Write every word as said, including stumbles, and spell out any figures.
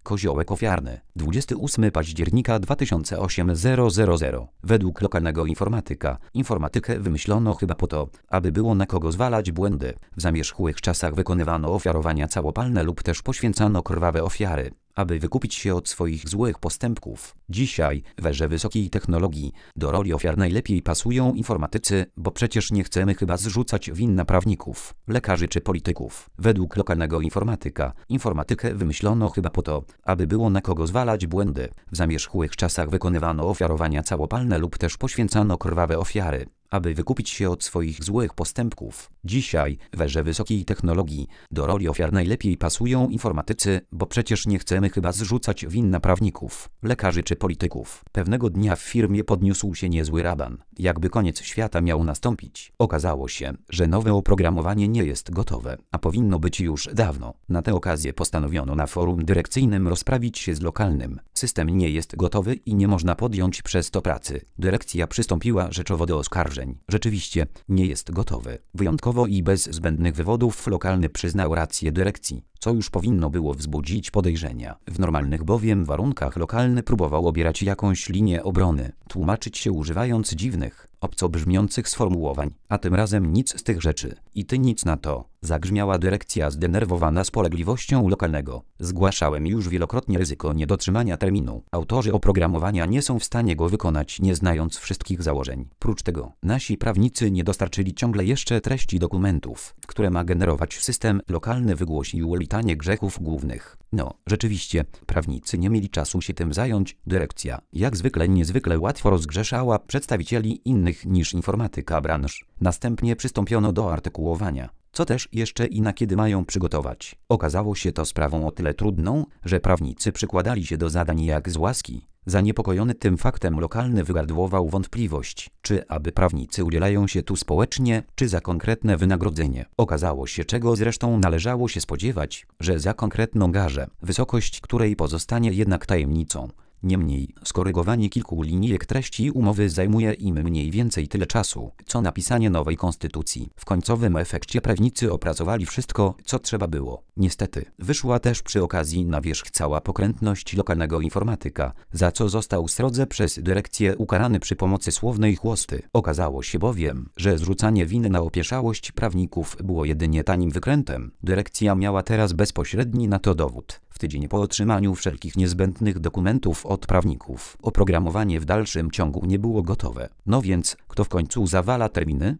Koziołek ofiarny. dwudziestego ósmego października dwa tysiące osiemnastego. Według lokalnego informatyka, informatykę wymyślono chyba po to, aby było na kogo zwalać błędy. W zamierzchłych czasach wykonywano ofiarowania całopalne lub też poświęcano krwawe ofiary, aby wykupić się od swoich złych postępków. Dzisiaj, w erze wysokiej technologii, do roli ofiar najlepiej pasują informatycy, bo przecież nie chcemy chyba zrzucać win na prawników, lekarzy czy polityków. Według lokalnego informatyka, informatykę wymyślono chyba po to, aby było na kogo zwalać błędy. W zamierzchłych czasach wykonywano ofiarowania całopalne lub też poświęcano krwawe ofiary, aby wykupić się od swoich złych postępków. Dzisiaj, w erze wysokiej technologii, do roli ofiar najlepiej pasują informatycy, bo przecież nie chcemy chyba zrzucać win na prawników, lekarzy czy polityków. Pewnego dnia w firmie podniósł się niezły raban. Jakby koniec świata miał nastąpić. Okazało się, że nowe oprogramowanie nie jest gotowe, a powinno być już dawno. Na tę okazję postanowiono na forum dyrekcyjnym rozprawić się z lokalnym. System nie jest gotowy i nie można podjąć przez to pracy. Dyrekcja przystąpiła rzeczowo do oskarżeń. Rzeczywiście, nie jest gotowy. Wyjątkowo i bez zbędnych wywodów lokalny przyznał rację dyrekcji, co już powinno było wzbudzić podejrzenia. W normalnych bowiem warunkach lokalny próbował obierać jakąś linię obrony, tłumaczyć się używając dziwnych, obco brzmiących sformułowań, a tym razem nic z tych rzeczy. I ty nic na to, zagrzmiała dyrekcja zdenerwowana spolegliwością lokalnego. Zgłaszałem już wielokrotnie ryzyko niedotrzymania terminu. Autorzy oprogramowania nie są w stanie go wykonać, nie znając wszystkich założeń. Prócz tego, nasi prawnicy nie dostarczyli ciągle jeszcze treści dokumentów, które ma generować system. Lokalny wygłosił litanię grzechów głównych. No, rzeczywiście, prawnicy nie mieli czasu się tym zająć. Dyrekcja, jak zwykle niezwykle łatwo rozgrzeszała przedstawicieli innych niż informatyka branż. Następnie przystąpiono do artykułowania, co też jeszcze i na kiedy mają przygotować. Okazało się to sprawą o tyle trudną, że prawnicy przykładali się do zadań jak z łaski. Zaniepokojony tym faktem lokalny wygardłował wątpliwość, czy aby prawnicy udzielają się tu społecznie, czy za konkretne wynagrodzenie. Okazało się, czego zresztą należało się spodziewać, że za konkretną garzę, wysokość której pozostanie jednak tajemnicą. Niemniej, skorygowanie kilku linijek treści umowy zajmuje im mniej więcej tyle czasu, co napisanie nowej konstytucji. W końcowym efekcie prawnicy opracowali wszystko, co trzeba było. Niestety, wyszła też przy okazji na wierzch cała pokrętność lokalnego informatyka, za co został srodze przez dyrekcję ukarany przy pomocy słownej chłosty. Okazało się bowiem, że zrzucanie winy na opieszałość prawników było jedynie tanim wykrętem. Dyrekcja miała teraz bezpośredni na to dowód. W tydzień po otrzymaniu wszelkich niezbędnych dokumentów od prawników, oprogramowanie w dalszym ciągu nie było gotowe. No więc, kto w końcu zawala terminy?